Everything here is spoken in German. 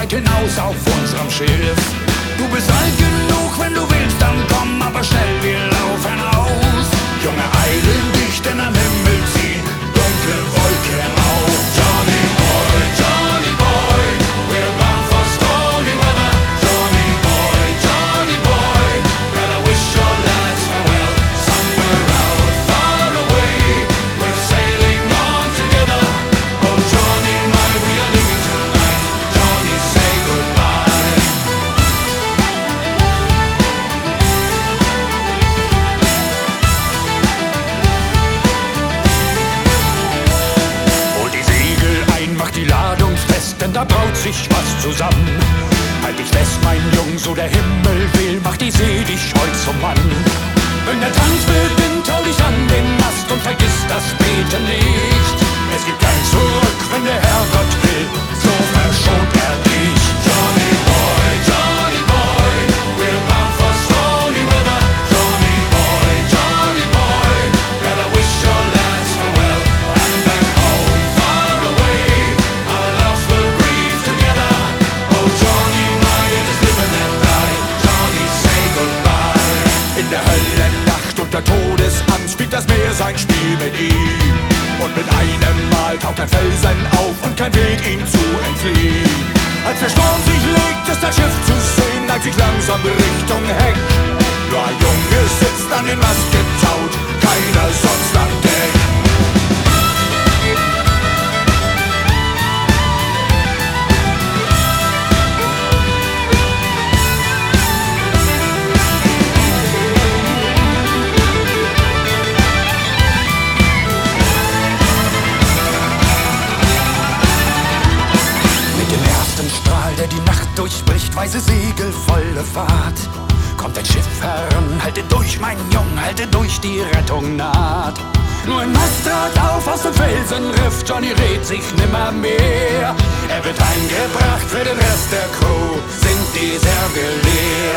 weit hinaus auf unserem Schiff. Du bist alt genug, wenn du willst, dann komm aber schnell, wir laufen aus. Junge, eile dich, denn am Himmel ziehen dunkle Wolken auf. Johnny Boy, we're bound for stormy weather. Johnny Boy, gotta wish your lads farewell. Somewhere out far away, we're sailing on together. Oh Johnny, my, we are leaving tonight. Johnny, say goodbye. Hol die Segel ein, mach die Ladung fest, denn da braut sich was zusammen. Halt dich fest, mein Jung, so der Himmel will, mach die See dich heut zum Mann. Wenn der Tanz beginnt, hau dich an den Mast und vergiss das Beten nicht. Es gibt kein Zurück, wenn der Herrgott will, so verschont er dich. Johnny Boy, we're bound for stormy weather. Johnny Boy, gotta wish your lads farewell. And back home, far away, our loves will breathe together. Oh Johnny, my, it is live and let die. Johnny, say goodbye. In der Höllennacht unter Todesangst spielt das Meer sein Spiel mit ihm. Und mit einem Mal taucht ein Felsen auf und kein Weg ihm zu entfliehen. Als der Sturm sich legt, ist das Schiff zu sehen, neigt sich langsam Richtung Heck. Nur ein Junge sitzt an den Mast getaut, keiner sonst am Deck. Der die Nacht durchbricht, weiße Segel, volle Fahrt. Kommt ein Schiff heran, halte durch, mein Jung, halte durch, die Rettung naht. Nur ein Mast trat auf aus dem Felsenriff, Johnny rät sich nimmermehr. Er wird eingebracht für den Rest der Crew, sind die Särge leer.